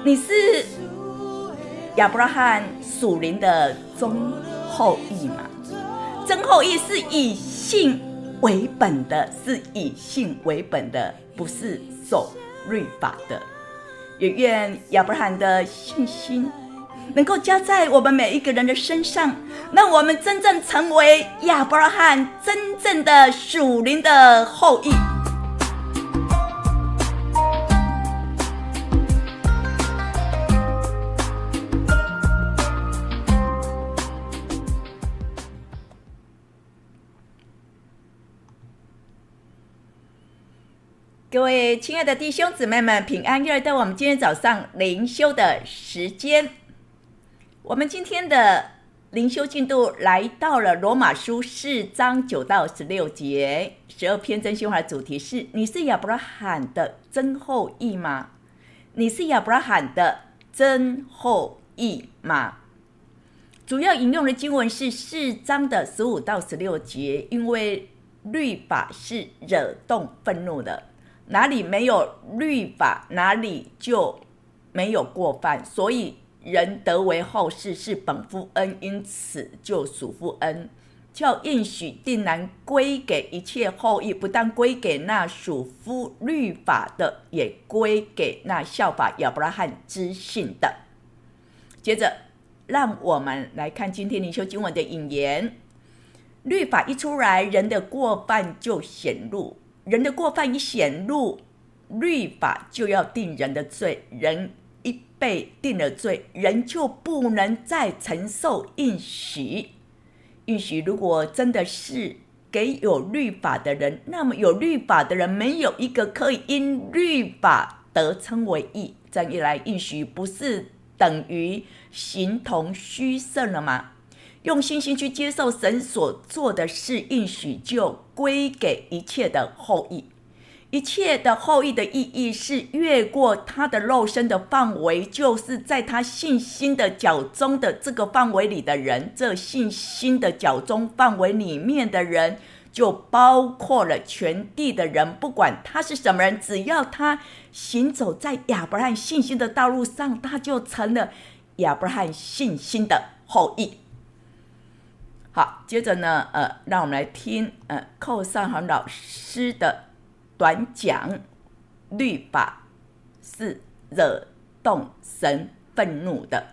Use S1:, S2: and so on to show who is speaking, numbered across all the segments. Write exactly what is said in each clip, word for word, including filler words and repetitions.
S1: 你是亚伯拉罕属灵的宗后裔吗？宗后裔是以信为本的，是以信为本的，不是守律法的。也愿亚伯拉罕的信心能够加在我们每一个人的身上，让我们真正成为亚伯拉罕真正的属灵的后裔。各位亲爱的弟兄姊妹们，平安！又来到我们今天早上灵修的时间。我们今天的灵修进度来到了罗马书四章九到十六节，十二篇真心话的主题是：你是亚伯拉罕的真后裔吗？你是亚伯拉罕的真后裔吗？主要引用的经文是四章的十五到十六节，因为律法是惹动愤怒的。哪里没有律法，哪里就没有过犯，所以人得为后世是本乎恩，因此就属乎恩，叫应许定然归给一切后裔，不但归给那属乎律法的，也归给那效法亚伯拉罕之信的。接着让我们来看今天灵修经文的引言。律法一出来，人的过犯就显露，人的过犯一显露，律法就要定人的罪，人一被定了罪，人就不能再承受应许。应许如果真的是给有律法的人，那么有律法的人没有一个可以因律法得称为义，这样一来，应许不是等于形同虚设了吗？用信心去接受神所做的事，应许就归给一切的后裔。一切的后裔的意义是越过他的肉身的范围，就是在他信心的脚中的这个范围里的人，这信心的脚中范围里面的人就包括了全地的人，不管他是什么人，只要他行走在亚伯拉罕信心的道路上，他就成了亚伯拉罕信心的后裔。好，接着呢，呃，让我们来听呃寇尚恒老师的短讲，律法是惹动神愤怒的。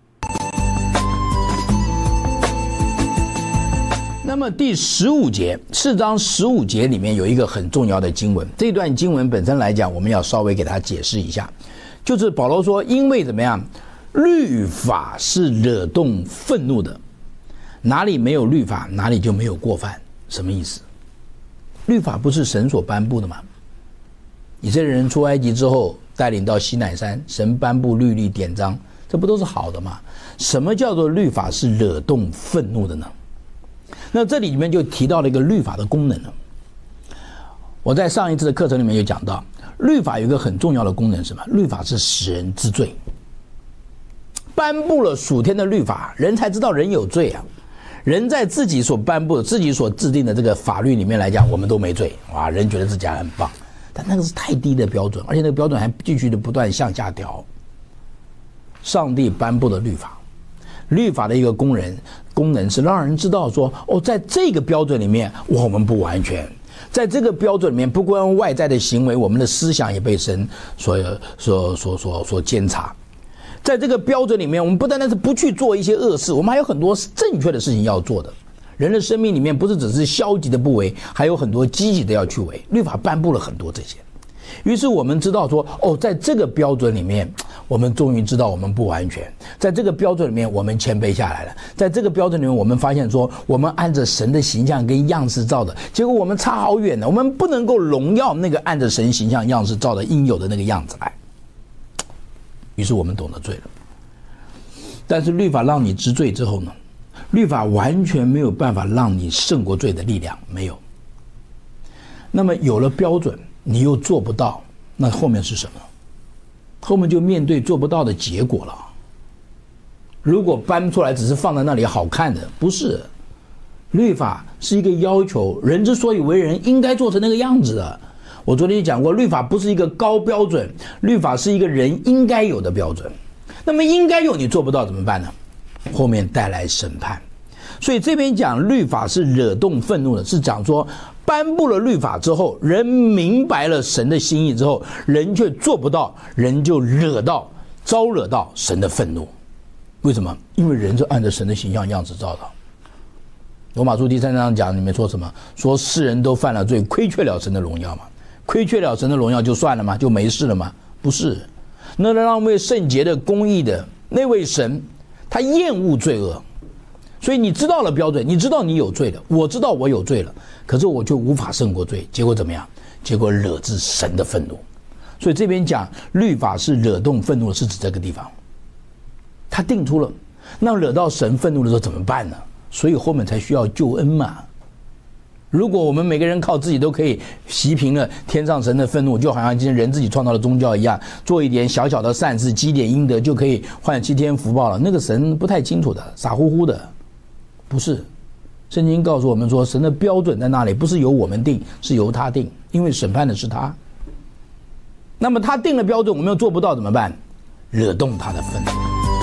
S2: 那么第十五节，四章十五节里面有一个很重要的经文，这段经文本身来讲，我们要稍微给它解释一下，就是保罗说，因为怎么样，律法是惹动愤怒的。哪里没有律法，哪里就没有过犯。什么意思？律法不是神所颁布的吗？以色列人出埃及之后，带领到西乃山，神颁布律例典章，这不都是好的吗？什么叫做律法是惹动愤怒的呢？那这里面就提到了一个律法的功能了。我在上一次的课程里面有讲到，律法有一个很重要的功能是什么？律法是使人知罪。颁布了属天的律法，人才知道人有罪啊。人在自己所颁布的、自己所制定的这个法律里面来讲，我们都没罪，哇，人觉得自己还很棒，但那个是太低的标准，而且那个标准还继续的不断向下调。上帝颁布的律法，律法的一个功能功能是让人知道说，哦，在这个标准里面我们不完全，在这个标准里面，不光外在的行为，我们的思想也被神所所所所所监察。在这个标准里面，我们不单单是不去做一些恶事，我们还有很多正确的事情要做的。人的生命里面不是只是消极的不为，还有很多积极的要去为。律法颁布了很多这些，于是我们知道说，哦，在这个标准里面，我们终于知道我们不完全。在这个标准里面，我们谦卑下来了。在这个标准里面，我们发现说，我们按着神的形象跟样式造的，结果我们差好远呢。我们不能够荣耀那个按着神形象样式造的应有的那个样子来。于是我们懂得罪了。但是律法让你知罪之后呢，律法完全没有办法让你胜过罪的力量，没有。那么有了标准，你又做不到，那后面是什么？后面就面对做不到的结果了。如果搬出来只是放在那里好看的，不是。律法是一个要求，人之所以为人，应该做成那个样子的。 我昨天也讲过，律法不是一个高标准，律法是一个人应该有的标准。那么应该有你做不到怎么办呢？后面带来审判。所以这边讲律法是惹动愤怒的，是讲说颁布了律法之后，人明白了神的心意之后，人却做不到，人就惹到招惹到神的愤怒。为什么？因为人是按照神的形象样子造的。罗马书第三章讲里面说什么？说世人都犯了罪，亏缺了神的荣耀嘛。亏缺了神的荣耀就算了吗？就没事了吗？不是。那让位圣洁的公义的那位神，他厌恶罪恶。所以你知道了标准，你知道你有罪了，我知道我有罪了，可是我就无法胜过罪，结果怎么样？结果惹至神的愤怒。所以这边讲律法是惹动愤怒，是指这个地方。他定出了，那惹到神愤怒的时候怎么办呢？所以后面才需要救恩嘛。如果我们每个人靠自己都可以息平了天上神的愤怒，就好像今天人自己创造的宗教一样，做一点小小的善事，积点阴德就可以换七天福报了，那个神不太清楚的，傻乎乎的。不是，圣经告诉我们说，神的标准在那里，不是由我们定，是由他定，因为审判的是他。那么他定了标准，我们又做不到怎么办？惹动他的愤怒。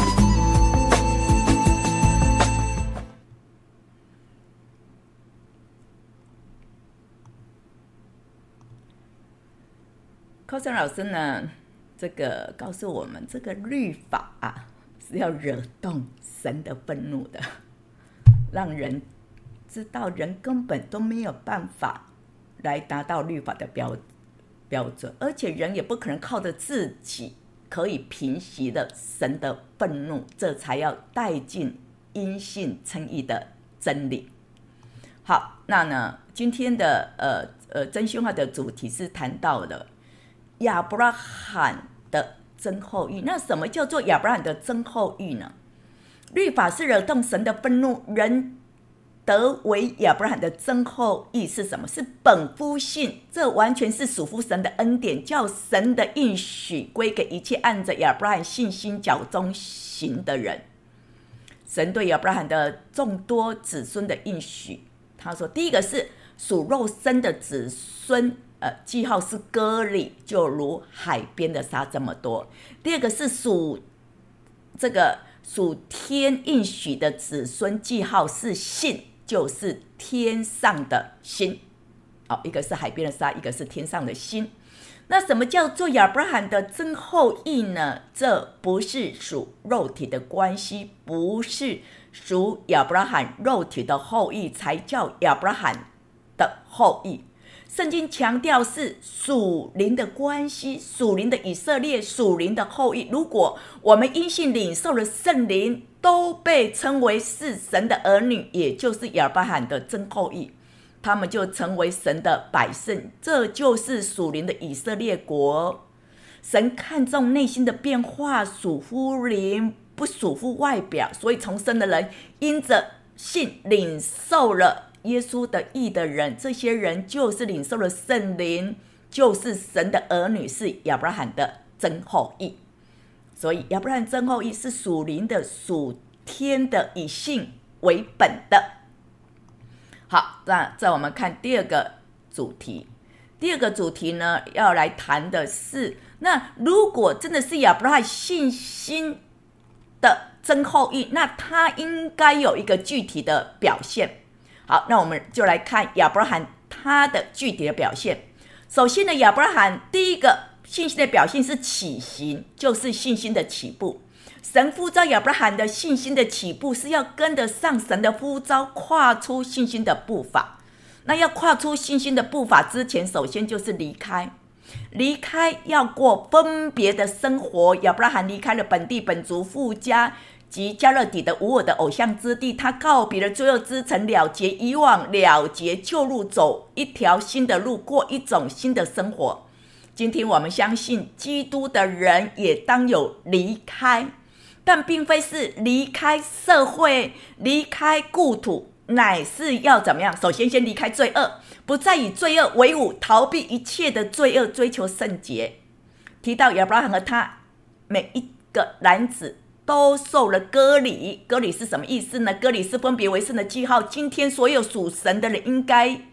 S1: 寇生老师呢，这个告诉我们，这个律法啊是要惹动神的愤怒的。让人知道人根本都没有办法来达到律法的 标, 标准，而且人也不可能靠着自己可以平息了神的愤怒，这才要带进因信称义的真理。好，那呢，今天的呃呃真心话的主题是谈到了亚伯拉罕的真后裔。那什么叫做亚伯拉罕的真后裔呢？律法是惹动神的愤怒，人得为亚伯拉罕的真后裔是什么？是本乎信，这完全是属乎神的恩典，叫神的应许归给一切按着亚伯拉罕信心脚中行的人。神对亚伯拉罕的众多子孙的应许，他说第一个是属肉身的子孙，呃，记号是割礼，就如海边的沙这么多。第二个是属这个属天应许的子孙，记号是信，就是天上的心。哦，一个是海边的沙，一个是天上的心。那什么叫做亚伯拉罕的真后裔呢？这不是属肉体的关系，不是属亚伯拉罕肉体的后裔才叫亚伯拉罕的后裔。圣经强调是属灵的关系，属灵的以色列，属灵的后裔。如果我们因信领受了圣灵，都被称为是神的儿女，也就是亚伯拉罕的真后裔，他们就成为神的百姓，这就是属灵的以色列国。神看重内心的变化，属乎灵，不属乎外表，所以重生的人因着信领受了耶稣的义的人，这些人就是领受了圣灵，就是神的儿女，是亚伯拉罕的真后裔。所以亚伯拉罕真后裔是属灵的，属天的，以信为本的。好，那再我们看第二个主题。第二个主题呢，要来谈的是，那如果真的是亚伯拉罕信心的真后裔，那他应该有一个具体的表现。好，那我们就来看亚伯拉罕他的具体的表现。首先呢，亚伯拉罕第一个信心的表现是起行，就是信心的起步。神呼召亚伯拉罕的信心的起步是要跟得上神的呼召，跨出信心的步伐。那要跨出信心的步伐之前，首先就是离开，离开要过分别的生活。亚伯拉罕离开了本地本族父家及加勒底的无偶的偶像之地，他告别了罪恶之城，了结以往，了结旧路，走一条新的路，过一种新的生活。今天我们相信基督的人也当有离开，但并非是离开社会，离开故土，乃是要怎么样？首先先离开罪恶，不再以罪恶为伍，逃避一切的罪恶，追求圣洁。提到亚伯拉罕和他每一个男子都受了割礼，割礼是什么意思呢？割礼是分别为圣的记号。今天所有属神的人应该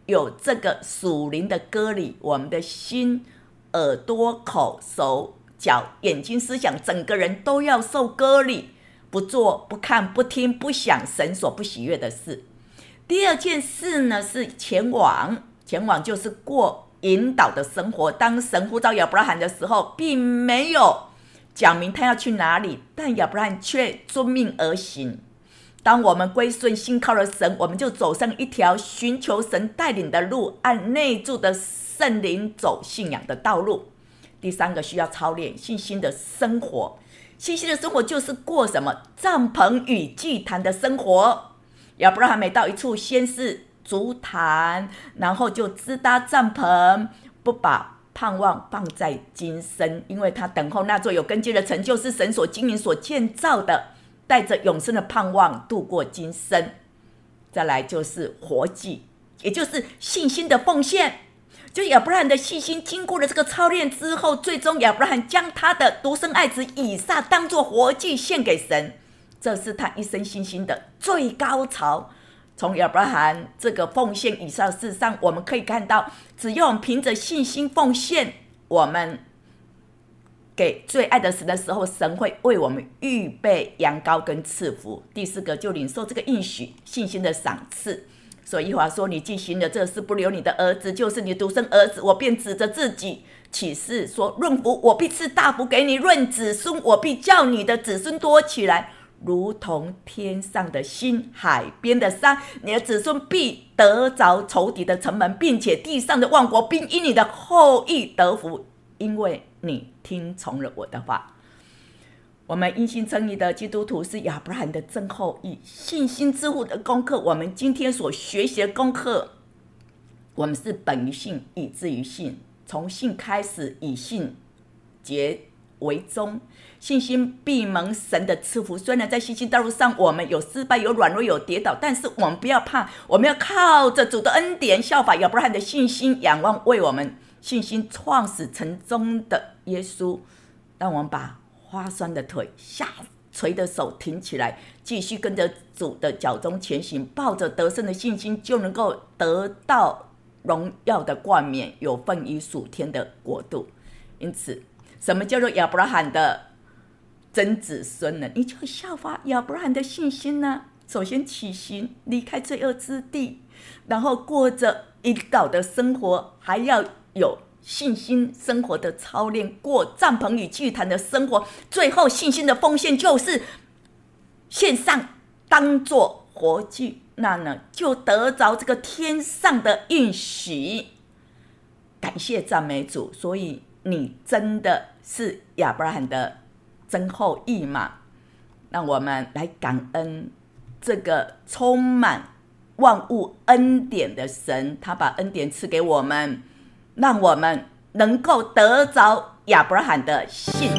S1: 有这个属灵的割礼，我们的心、耳朵、口、手、脚、眼睛、思想，整个人都要受割礼，不做、不看、不听、不想神所不喜悦的事。第二件事呢，是前往，前往就是过引导的生活。当神呼召亚伯拉罕的时候，并没有讲明他要去哪里，但亚伯拉罕却遵命而行。当我们归顺信靠了神，我们就走上一条寻求神带领的路，按内住的圣灵走信仰的道路。第三个需要操练信心的生活。信心的生活就是过什么？帐篷与祭坛的生活。亚伯拉罕每到一处，先是筑坛，然后就支搭帐篷，不把盼望放在今生，因为他等候那座有根基的城，就是神所经营所建造的，带着永生的盼望度过今生。再来就是活祭，也就是信心的奉献。就亚伯拉罕的信心经过了这个操练之后，最终亚伯拉罕将他的独生爱子以撒当作活祭献给神，这是他一生信心的最高潮。从亚伯拉罕这个奉献以撒的事上，我们可以看到，只要我们凭着信心奉献，我们给最爱的神的时候，神会为我们预备羊羔跟赐福。第四个就领受这个应许，信心的赏赐。所以耶和华说，你既行了这事，不留你的儿子，就是你独生儿子，我便指着自己起誓说，论福我必赐大福给你，论子孙我必叫你的子孙多起来，如同天上的星，海边的沙。你的子孙必得着仇敌的城门，并且地上的万国必因你的后裔得福，因为你听从了我的话。我们因信称义的基督徒是亚伯拉罕的真后裔。信心之父的功课，我们今天所学习的功课，我们是本于信，以至于信，从信开始，以信结为终。信心必蒙神的赐福。虽然在信心道路上我们有失败，有软弱，有跌倒，但是我们不要怕，我们要靠着主的恩典，效法亚伯拉罕的信心，仰望为我们信心创始成终的耶稣。让我们把花酸的腿，下垂的手挺起来，继续跟着主的脚中前行，抱着得胜的信心，就能够得到荣耀的冠冕，有份于属天的国度。因此，什么叫做亚伯拉罕的真子孙呢？你就效法亚伯拉罕的信心呢。首先起行，离开罪恶之地，然后过着引导的生活，还要有信心生活的操练，过帐篷与祭坛的生活，最后信心的奉献就是献上当作活祭，那呢就得着这个天上的应许。感谢赞美主。所以你真的是亚伯拉罕的真后裔吗？让我们来感恩这个充满万物恩典的神，他把恩典赐给我们，让我们能够得着亚伯拉罕的信。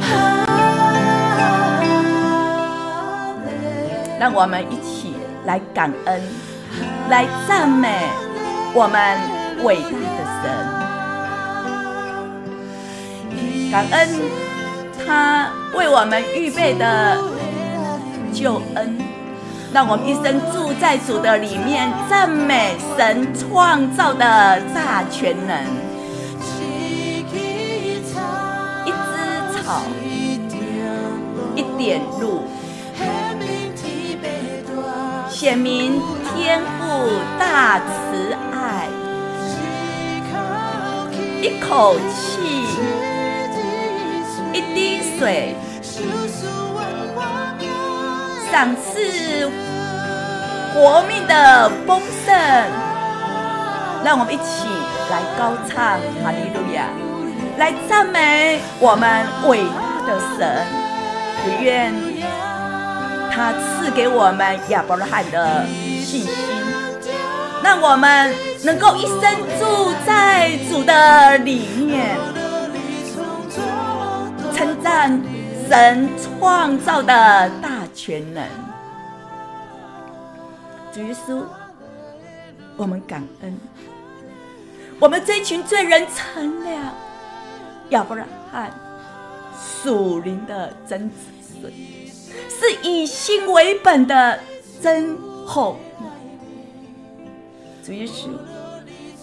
S1: 让我们一起来感恩，来赞美我们伟大的神。感恩他为我们预备的救恩，让我们一生住在主的里面，赞美神创造的大全能。一枝草，一点露，显明天父大慈爱。一口气，一滴水，赏赐活命的丰盛。让我们一起来高唱哈利路亚，来赞美我们伟大的神。也愿他赐给我们亚伯拉罕的信心，让我们能够一生住在主的里面，称赞神创造的大全能。主耶稣，我们感恩，我们这群罪人成了亚伯拉罕属灵的真子孙，是以心为本的真后裔。主耶稣，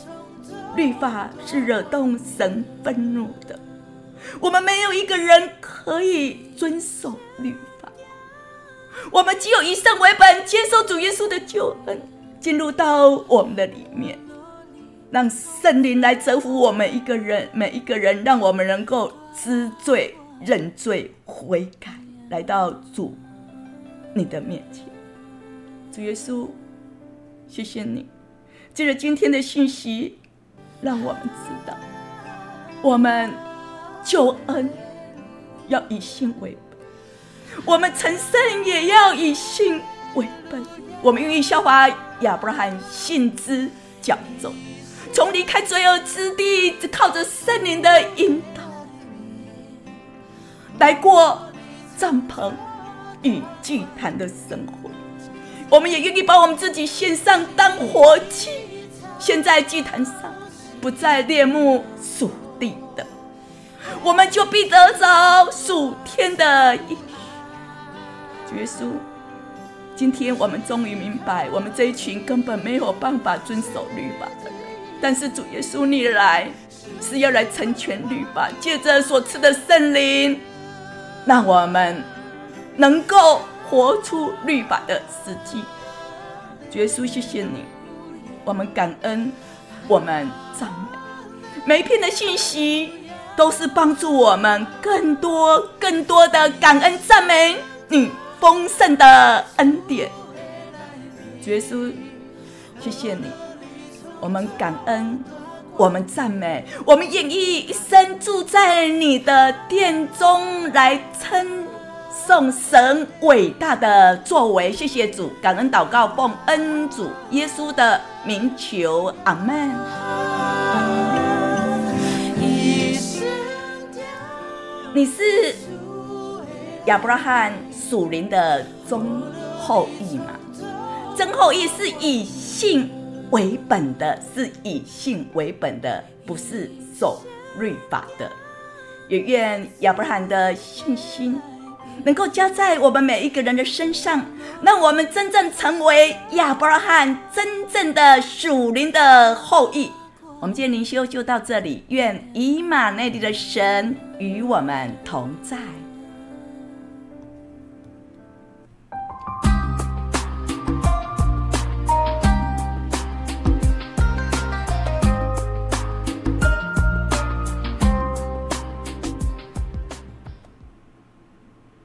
S1: 律法是惹动神愤怒的，我们没有一个人可以遵守律法，我们只有以神为本，接受主耶稣的救恩，进入到我们的里面，让圣灵来折服我们一个人每一个人，让我们能够知罪认罪悔改，来到主你的面前。主耶稣，谢谢你借着今天的信息，让我们知道我们救恩要以信为本，我们成圣也要以信为本。我们愿意效法亚伯拉罕，信之矫正，从离开罪恶之地，只靠着圣灵的引导来过帐篷与祭坛的生活。我们也愿意把我们自己献上当活祭，献在祭坛上，不再恋慕属地的，我们就必得着属天的应许。主耶稣，今天我们终于明白，我们这一群根本没有办法遵守律法的人，但是主耶稣你来是要来成全律法，借着所赐的圣灵，让我们能够活出律法的实际。主耶稣，谢谢你，我们感恩，我们赞美。每一篇的信息都是帮助我们更多更多的感恩赞美你丰盛的恩典。主耶稣，谢谢你，我们感恩，我们赞美，我们愿意一生住在你的殿中，来称颂神伟大的作为。谢谢主，感恩祷告，奉恩主耶稣的名求，阿们。你是亚伯拉罕属灵的宗后裔吗？真后裔是以信为本的，是以信为本的，不是守律法的。也愿亚伯拉罕的信心能够加在我们每一个人的身上，让我们真正成为亚伯拉罕真正的属灵的后裔。我们今天灵修就到这里，愿以马内利的神与我们同在。